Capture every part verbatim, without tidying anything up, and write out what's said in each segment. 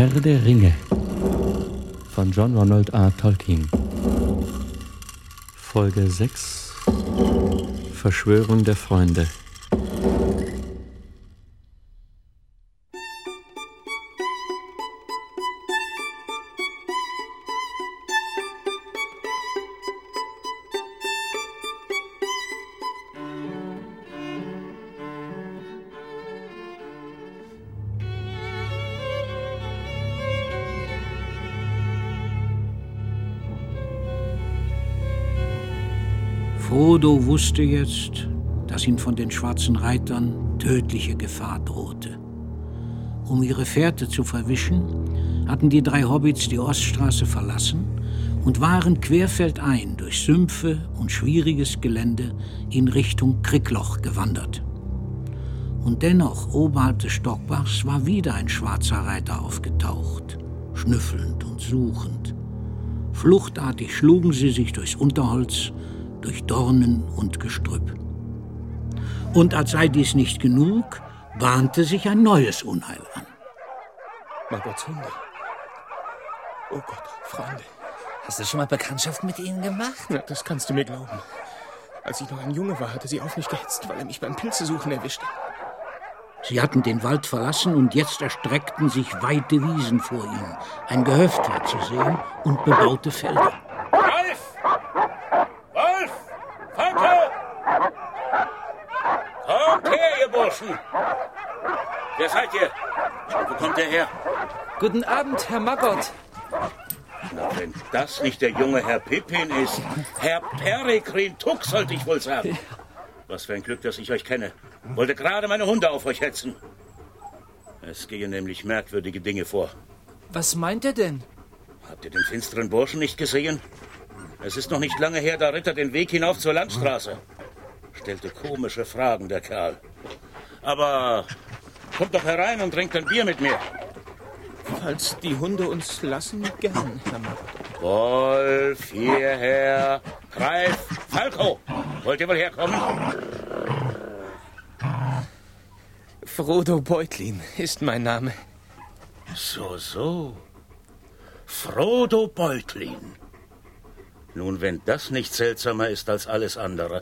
Herr der Ringe von John Ronald R. Tolkien. Folge sechs. Verschwörung der Freunde. Frodo wusste jetzt, dass ihm von den schwarzen Reitern tödliche Gefahr drohte. Um ihre Fährte zu verwischen, hatten die drei Hobbits die Oststraße verlassen und waren querfeldein durch Sümpfe und schwieriges Gelände in Richtung Krickloch gewandert. Und dennoch, oberhalb des Stockbachs, war wieder ein schwarzer Reiter aufgetaucht, schnüffelnd und suchend. Fluchtartig schlugen sie sich durchs Unterholz, durch Dornen und Gestrüpp. Und als sei dies nicht genug, bahnte sich ein neues Unheil an. Maggots Hunde. Oh Gott, Freunde. Hast du schon mal Bekanntschaft mit ihnen gemacht? Ja, das kannst du mir glauben. Als ich noch ein Junge war, hatte sie auf mich gehetzt, weil er mich beim Pilzesuchen erwischte. Sie hatten den Wald verlassen und jetzt erstreckten sich weite Wiesen vor ihnen. Ein Gehöft war zu sehen und bebaute Felder. Kommt her, ihr Burschen! Wer seid ihr? Und wo kommt ihr her? Guten Abend, Herr Maggott. Na, wenn das nicht der junge Herr Pippin ist. Herr Peregrin Tuck, sollte ich wohl sagen. Was für ein Glück, dass ich euch kenne. Wollte gerade meine Hunde auf euch hetzen. Es gehen nämlich merkwürdige Dinge vor. Was meint er denn? Habt ihr den finsteren Burschen nicht gesehen? Es ist noch nicht lange her, da ritt er den Weg hinauf zur Landstraße. Stellte komische Fragen, der Kerl. Aber kommt doch herein und trinkt ein Bier mit mir. Falls die Hunde uns lassen, gern, Herr Maggott. Wolf, hierher. Greif, Falco, wollt ihr wohl herkommen? Frodo Beutlin ist mein Name. So, so. Frodo Beutlin. Nun, wenn das nicht seltsamer ist als alles andere.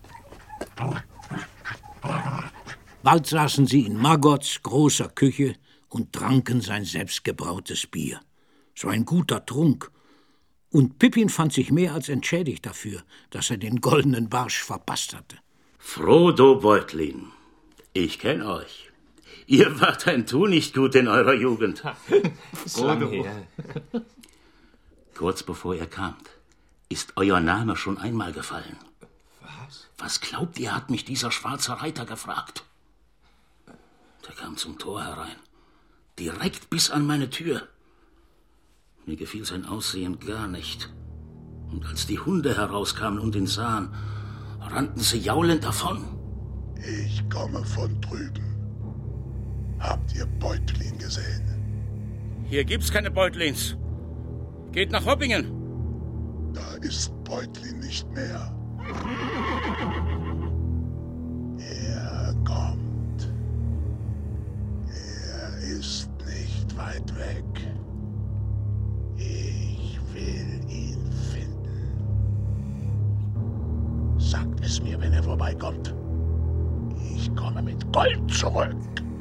Bald saßen sie in Maggotts großer Küche und tranken sein selbstgebrautes Bier. So ein guter Trunk. Und Pippin fand sich mehr als entschädigt dafür, dass er den goldenen Barsch verpasst hatte. Frodo Beutlin, ich kenne euch. Ihr wart ein Tunichtgut in eurer Jugend. So lang her. Kurz bevor ihr kamt, ist euer Name schon einmal gefallen. Was? Was glaubt ihr, hat mich dieser schwarze Reiter gefragt? Der kam zum Tor herein, direkt bis an meine Tür. Mir gefiel sein Aussehen gar nicht. Und als die Hunde herauskamen und ihn sahen, rannten sie jaulend davon. Ich komme von drüben. Habt ihr Beutlin gesehen? Hier gibt's keine Beutlins. Geht nach Hoppingen. Da ist Beutlin nicht mehr. Er kommt. Er ist nicht weit weg. Ich will ihn finden. Sagt es mir, wenn er vorbeikommt. Ich komme mit Gold zurück.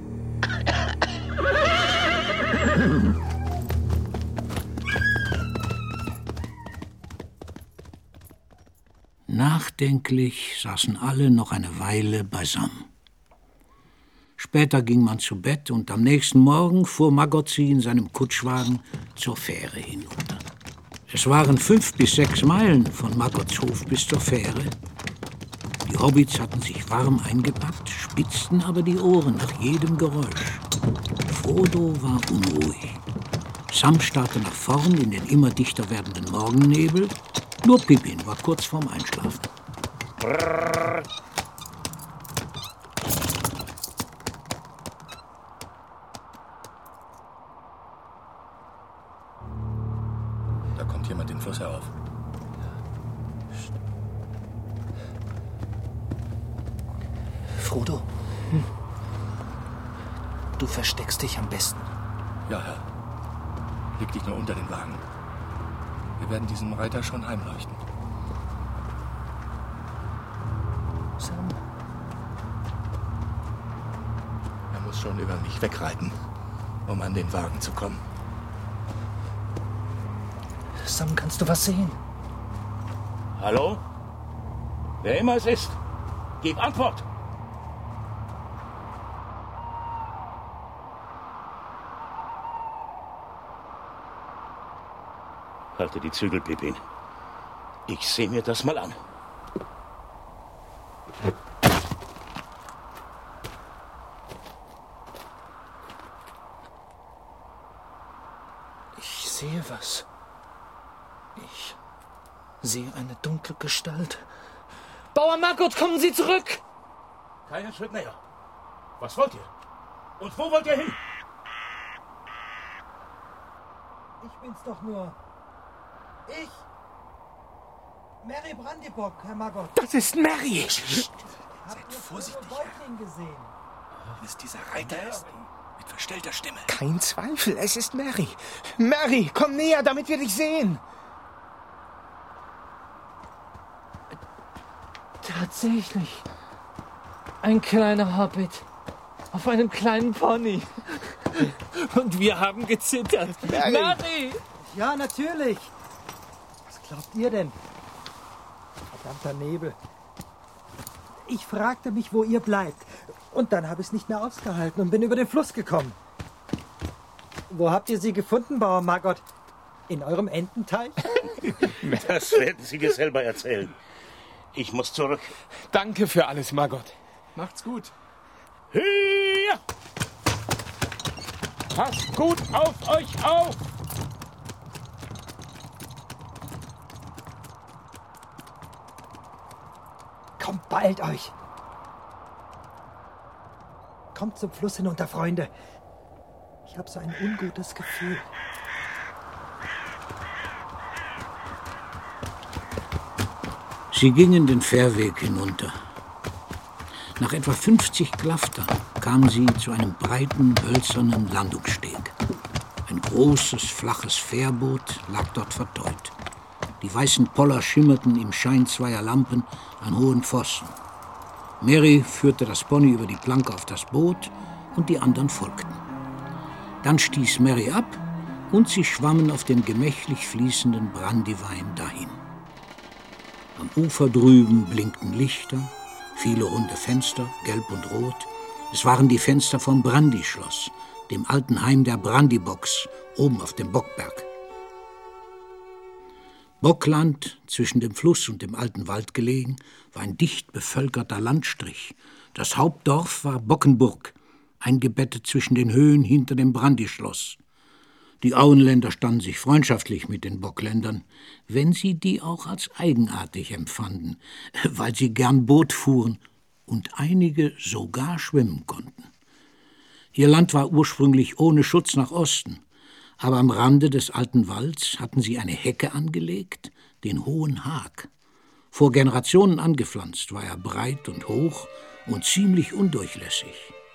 Nachdenklich saßen alle noch eine Weile beisammen. Später ging man zu Bett und am nächsten Morgen fuhr Maggott sie in seinem Kutschwagen zur Fähre hinunter. Es waren fünf bis sechs Meilen von Maggotts Hof bis zur Fähre. Die Hobbits hatten sich warm eingepackt, spitzten aber die Ohren nach jedem Geräusch. Frodo war unruhig. Sam starrte nach vorn in den immer dichter werdenden Morgennebel. Nur Pippin war kurz vorm Einschlafen. Brrr. Da kommt jemand den Fluss herauf. Frodo, hm. Du versteckst dich am besten. Ja, Herr. Leg dich nur unter den Wagen. Wir werden diesen Reiter schon heimleuchten. Sam. Er muss schon über mich wegreiten, um an den Wagen zu kommen. Sam, kannst du was sehen? Hallo? Wer immer es ist, gib Antwort! Halte die Zügel, Pippin. Ich sehe mir das mal an. Ich sehe was. Ich sehe eine dunkle Gestalt. Bauer Margot, kommen Sie zurück! Keinen Schritt näher. Was wollt ihr? Und wo wollt ihr hin? Ich bin's doch nur. Ich. Mary Brandybock, Herr Margot. Das ist Mary! Habt ihr vorsichtig, früher Säugling gesehen? Wenn es dieser Reiter ist, mit verstellter Stimme. Kein Zweifel, es ist Mary. Mary, komm näher, damit wir dich sehen. Tatsächlich. Ein kleiner Hobbit. Auf einem kleinen Pony. Und wir haben gezittert. Mary! Mary! Ja, natürlich. Was glaubt ihr denn? Verdammter Nebel. Ich fragte mich, wo ihr bleibt. Und dann habe ich es nicht mehr ausgehalten und bin über den Fluss gekommen. Wo habt ihr sie gefunden, Bauer Margot? In eurem Ententeich? Das werden Sie dir selber erzählen. Ich muss zurück. Danke für alles, Margot. Macht's gut. Hier! Passt gut auf euch auf! Kommt, beeilt euch! Kommt zum Fluss hinunter, Freunde. Ich habe so ein ungutes Gefühl. Sie gingen den Fährweg hinunter. Nach etwa fünfzig Klaftern kamen sie zu einem breiten, hölzernen Landungssteg. Ein großes, flaches Fährboot lag dort vertäut. Die weißen Poller schimmerten im Schein zweier Lampen an hohen Pfosten. Mary führte das Pony über die Planke auf das Boot und die anderen folgten. Dann stieß Mary ab und sie schwammen auf dem gemächlich fließenden Brandywein dahin. Am Ufer drüben blinkten Lichter, viele runde Fenster, gelb und rot. Es waren die Fenster vom Brandyschloss, dem alten Heim der Brandybocks, oben auf dem Bockberg. Bockland, zwischen dem Fluss und dem alten Wald gelegen, war ein dicht bevölkerter Landstrich. Das Hauptdorf war Bockenburg, eingebettet zwischen den Höhen hinter dem Brandyschloss. Die Auenländer standen sich freundschaftlich mit den Bockländern, wenn sie die auch als eigenartig empfanden, weil sie gern Boot fuhren und einige sogar schwimmen konnten. Ihr Land war ursprünglich ohne Schutz nach Osten, aber am Rande des alten Walds hatten sie eine Hecke angelegt, den Hohen Haag. Vor Generationen angepflanzt, war er breit und hoch und ziemlich undurchlässig.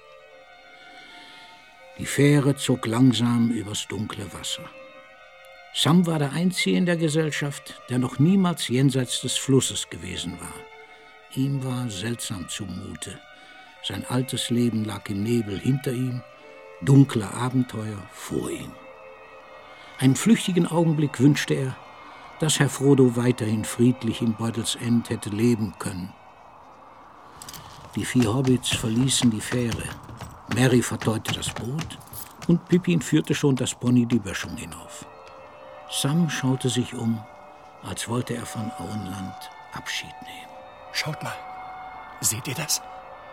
Die Fähre zog langsam übers dunkle Wasser. Sam war der Einzige in der Gesellschaft, der noch niemals jenseits des Flusses gewesen war. Ihm war seltsam zumute. Sein altes Leben lag im Nebel hinter ihm, dunkle Abenteuer vor ihm. Einen flüchtigen Augenblick wünschte er, dass Herr Frodo weiterhin friedlich in Beutelsend hätte leben können. Die vier Hobbits verließen die Fähre. Mary verteute das Boot und Pippin führte schon das Pony die Böschung hinauf. Sam schaute sich um, als wollte er von Auenland Abschied nehmen. Schaut mal. Seht ihr das?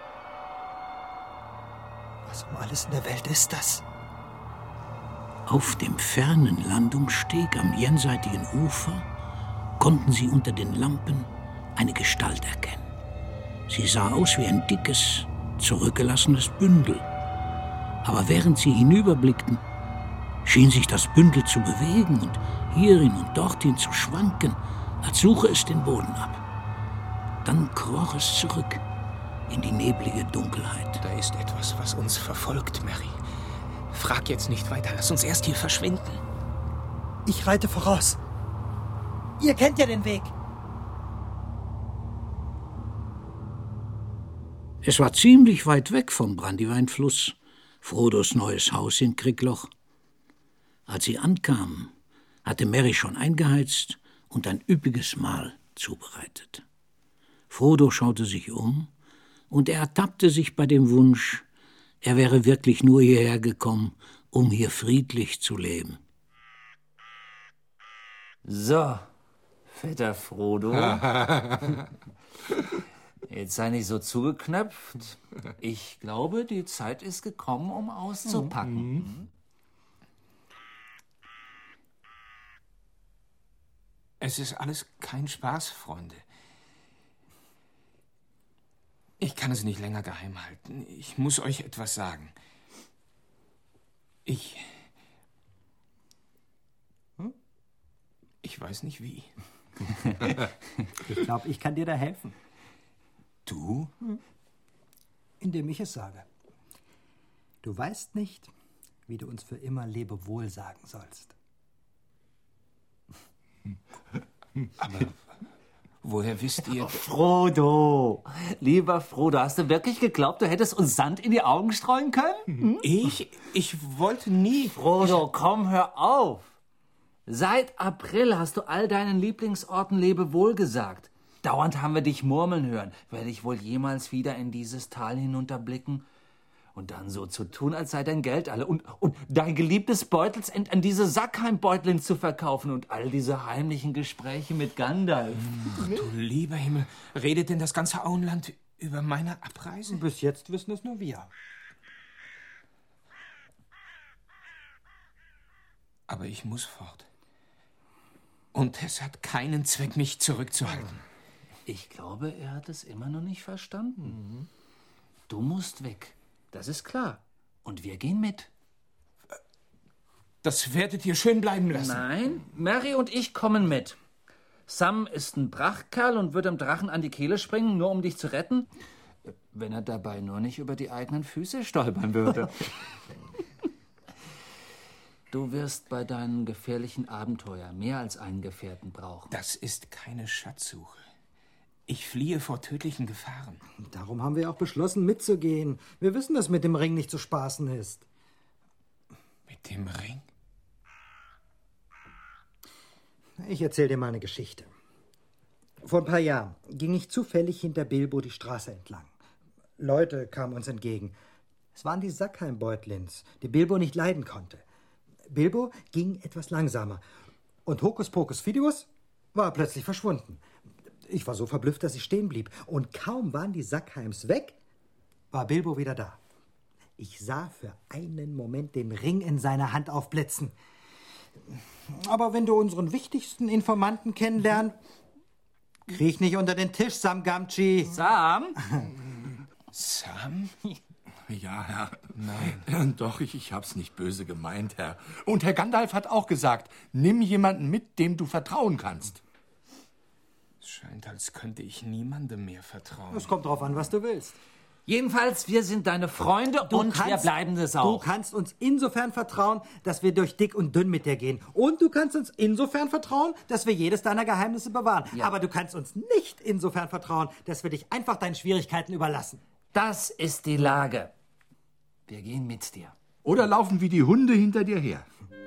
Was um alles in der Welt ist das? Auf dem fernen Landungssteg am jenseitigen Ufer konnten sie unter den Lampen eine Gestalt erkennen. Sie sah aus wie ein dickes, zurückgelassenes Bündel. Aber während sie hinüberblickten, schien sich das Bündel zu bewegen und hierin und dorthin zu schwanken, als suche es den Boden ab. Dann kroch es zurück in die neblige Dunkelheit. Da ist etwas, was uns verfolgt, Mary. Frag jetzt nicht weiter, lass uns erst hier verschwinden. Ich reite voraus. Ihr kennt ja den Weg. Es war ziemlich weit weg vom Brandyweinfluss, Frodos neues Haus in Krickloch. Als sie ankamen, hatte Merry schon eingeheizt und ein üppiges Mahl zubereitet. Frodo schaute sich um und er ertappte sich bei dem Wunsch, er wäre wirklich nur hierher gekommen, um hier friedlich zu leben. So, fetter Frodo. Jetzt sei nicht so zugeknöpft. Ich glaube, die Zeit ist gekommen, um auszupacken. Mhm. Es ist alles kein Spaß, Freunde. Ich kann es nicht länger geheim halten. Ich muss euch etwas sagen. Ich... Hm? Ich weiß nicht wie. Ich glaube, ich kann dir da helfen. Du? Indem ich es sage. Du weißt nicht, wie du uns für immer Lebewohl sagen sollst. Aber woher wisst ihr... Frodo! Lieber Frodo, hast du wirklich geglaubt, du hättest uns Sand in die Augen streuen können? Hm? Ich? Ich wollte nie... Frodo, komm, hör auf! Seit April hast du all deinen Lieblingsorten Lebewohl gesagt. Dauernd haben wir dich murmeln hören. Werde ich wohl jemals wieder in dieses Tal hinunterblicken? Und dann so zu tun, als sei dein Geld alle. Und, und dein geliebtes Beutelsend an diese Sackheim-Beutlin zu verkaufen. Und all diese heimlichen Gespräche mit Gandalf. Ach, du lieber Himmel. Redet denn das ganze Auenland über meine Abreise? Bis jetzt wissen es nur wir. Aber ich muss fort. Und es hat keinen Zweck, mich zurückzuhalten. Ich glaube, er hat es immer noch nicht verstanden. Mhm. Du musst weg. Das ist klar. Und wir gehen mit. Das werdet ihr schön bleiben lassen. Nein, Merry und ich kommen mit. Sam ist ein Prachtkerl und wird dem Drachen an die Kehle springen, nur um dich zu retten. Wenn er dabei nur nicht über die eigenen Füße stolpern würde. Du wirst bei deinen gefährlichen Abenteuern mehr als einen Gefährten brauchen. Das ist keine Schatzsuche. Ich fliehe vor tödlichen Gefahren. Darum haben wir auch beschlossen, mitzugehen. Wir wissen, dass mit dem Ring nicht zu spaßen ist. Mit dem Ring? Ich erzähle dir mal eine Geschichte. Vor ein paar Jahren ging ich zufällig hinter Bilbo die Straße entlang. Leute kamen uns entgegen. Es waren die Sackheim-Beutlins, die Bilbo nicht leiden konnte. Bilbo ging etwas langsamer. Und Hokuspokus Fidibus war plötzlich verschwunden. Ich war so verblüfft, dass ich stehen blieb. Und kaum waren die Sackheims weg, war Bilbo wieder da. Ich sah für einen Moment den Ring in seiner Hand aufblitzen. Aber wenn du unseren wichtigsten Informanten kennenlernst, krieg ich nicht unter den Tisch, Sam Gamgee. Sam? Sam? Ja, Herr. Nein. Doch, ich, ich hab's nicht böse gemeint, Herr. Und Herr Gandalf hat auch gesagt, nimm jemanden mit, dem du vertrauen kannst. Es scheint, als könnte ich niemandem mehr vertrauen. Es kommt drauf an, was du willst. Jedenfalls, wir sind deine Freunde Du und kannst, wir bleiben es auch. Du kannst uns insofern vertrauen, dass wir durch dick und dünn mit dir gehen. Und du kannst uns insofern vertrauen, dass wir jedes deiner Geheimnisse bewahren. Ja. Aber du kannst uns nicht insofern vertrauen, dass wir dich einfach deinen Schwierigkeiten überlassen. Das ist die Lage. Wir gehen mit dir. Oder laufen wie die Hunde hinter dir her.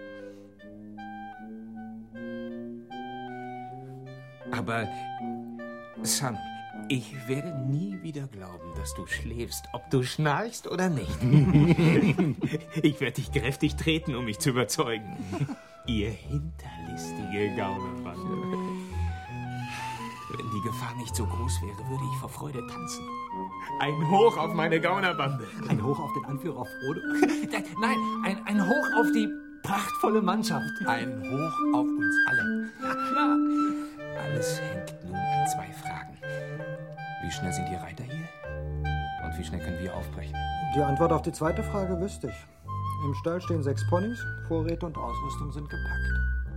Aber, Sam, ich werde nie wieder glauben, dass du schläfst, ob du schnarchst oder nicht. Ich werde dich kräftig treten, um mich zu überzeugen. Ihr hinterlistige Gaunerbande. Wenn die Gefahr nicht so groß wäre, würde ich vor Freude tanzen. Ein Hoch auf meine Gaunerbande. Ein Hoch auf den Anführer Frodo. Nein, ein, ein Hoch auf die prachtvolle Mannschaft. Ein Hoch auf uns alle. Ja, klar. Alles hängt nun an zwei Fragen. Wie schnell sind die Reiter hier? Und wie schnell können wir aufbrechen? Die Antwort auf die zweite Frage wüsste ich. Im Stall stehen sechs Ponys, Vorräte und Ausrüstung sind gepackt.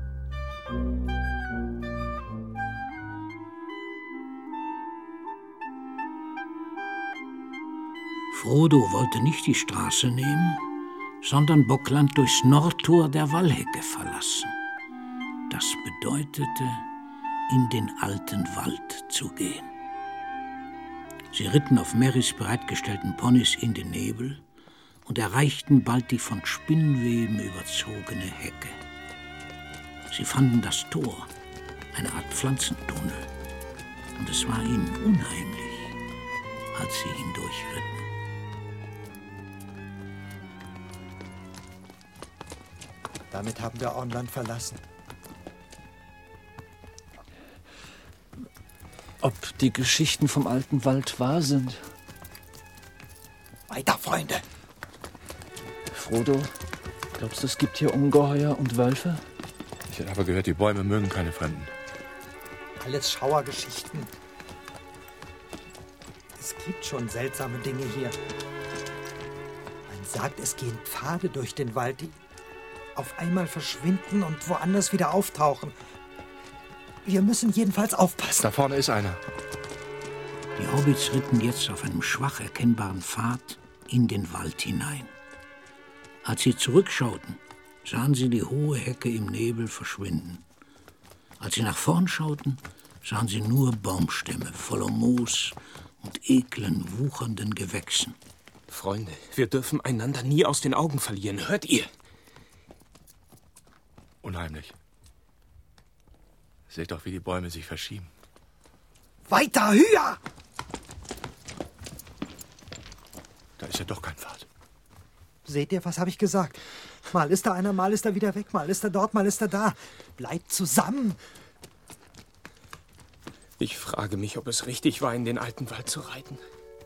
Frodo wollte nicht die Straße nehmen, sondern Bockland durchs Nordtor der Wallhecke verlassen. Das bedeutete, in den alten Wald zu gehen. Sie ritten auf Marys bereitgestellten Ponys in den Nebel und erreichten bald die von Spinnweben überzogene Hecke. Sie fanden das Tor, eine Art Pflanzentunnel, und es war ihnen unheimlich, als sie hindurchritten. Damit haben wir Ornland verlassen. Ob die Geschichten vom alten Wald wahr sind? Weiter, Freunde! Frodo, glaubst du, es gibt hier Ungeheuer und Wölfe? Ich habe gehört, die Bäume mögen keine Fremden. Alles Schauergeschichten. Es gibt schon seltsame Dinge hier. Man sagt, es gehen Pfade durch den Wald, die auf einmal verschwinden und woanders wieder auftauchen. Wir müssen jedenfalls aufpassen. Da vorne ist einer. Die Hobbits ritten jetzt auf einem schwach erkennbaren Pfad in den Wald hinein. Als sie zurückschauten, sahen sie die hohe Hecke im Nebel verschwinden. Als sie nach vorn schauten, sahen sie nur Baumstämme voller Moos und eklen, wuchernden Gewächsen. Freunde, wir dürfen einander nie aus den Augen verlieren. Hört ihr? Unheimlich. Seht doch, wie die Bäume sich verschieben. Weiter, höher! Da ist ja doch kein Pfad. Seht ihr, was habe ich gesagt? Mal ist da einer, mal ist er wieder weg, mal ist er dort, mal ist er da. Bleibt zusammen! Ich frage mich, ob es richtig war, in den alten Wald zu reiten.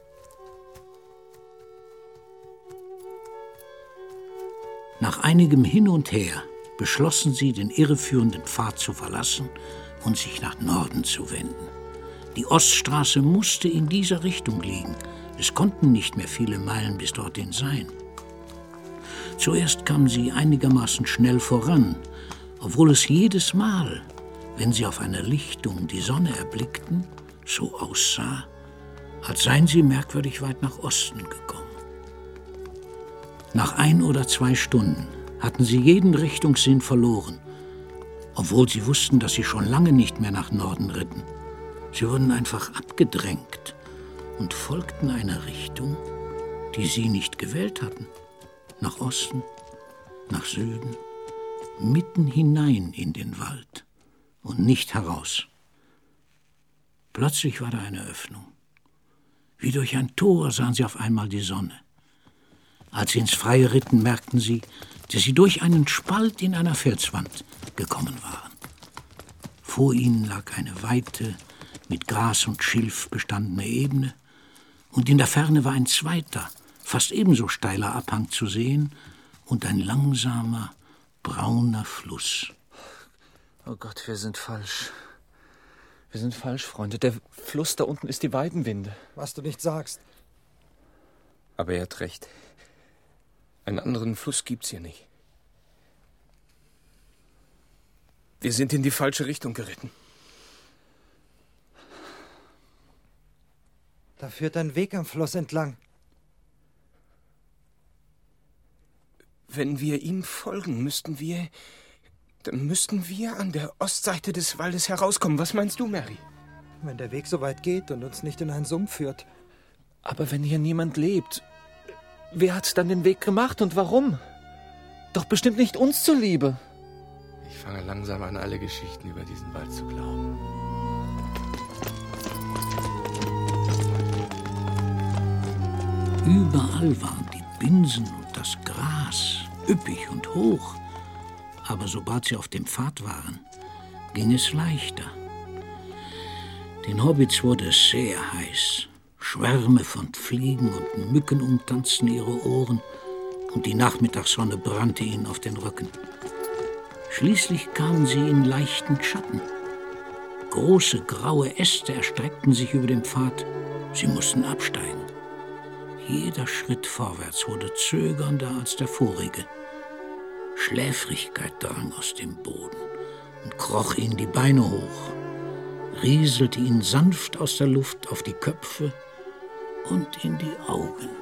Nach einigem Hin und Her beschlossen sie, den irreführenden Pfad zu verlassen und sich nach Norden zu wenden. Die Oststraße musste in dieser Richtung liegen. Es konnten nicht mehr viele Meilen bis dorthin sein. Zuerst kamen sie einigermaßen schnell voran, obwohl es jedes Mal, wenn sie auf einer Lichtung die Sonne erblickten, so aussah, als seien sie merkwürdig weit nach Osten gekommen. Nach ein oder zwei Stunden hatten sie jeden Richtungssinn verloren, obwohl sie wussten, dass sie schon lange nicht mehr nach Norden ritten. Sie wurden einfach abgedrängt und folgten einer Richtung, die sie nicht gewählt hatten. Nach Osten, nach Süden, mitten hinein in den Wald und nicht heraus. Plötzlich war da eine Öffnung. Wie durch ein Tor sahen sie auf einmal die Sonne. Als sie ins Freie ritten, merkten sie, dass sie durch einen Spalt in einer Felswand gekommen waren. Vor ihnen lag eine weite, mit Gras und Schilf bestandene Ebene, und in der Ferne war ein zweiter, fast ebenso steiler Abhang zu sehen und ein langsamer, brauner Fluss. Oh Gott, wir sind falsch. Wir sind falsch, Freunde. Der Fluss da unten ist die Weidenwinde. Was du nicht sagst. Aber er hat recht. Einen anderen Fluss gibt's hier nicht. Wir sind in die falsche Richtung geritten. Da führt ein Weg am Fluss entlang. Wenn wir ihm folgen, müssten wir... Dann müssten wir an der Ostseite des Waldes herauskommen. Was meinst du, Mary? Wenn der Weg so weit geht und uns nicht in einen Sumpf führt. Aber wenn hier niemand lebt, wer hat dann den Weg gemacht und warum? Doch bestimmt nicht uns zuliebe. Ich fange langsam an, alle Geschichten über diesen Wald zu glauben. Überall waren die Binsen und das Gras, üppig und hoch. Aber sobald sie auf dem Pfad waren, ging es leichter. Den Hobbits wurde es sehr heiß. Schwärme von Fliegen und Mücken umtanzten ihre Ohren und die Nachmittagssonne brannte ihnen auf den Rücken. Schließlich kamen sie in leichten Schatten. Große graue Äste erstreckten sich über dem Pfad. Sie mussten absteigen. Jeder Schritt vorwärts wurde zögernder als der vorige. Schläfrigkeit drang aus dem Boden und kroch ihnen die Beine hoch, rieselte ihnen sanft aus der Luft auf die Köpfe und in die Augen.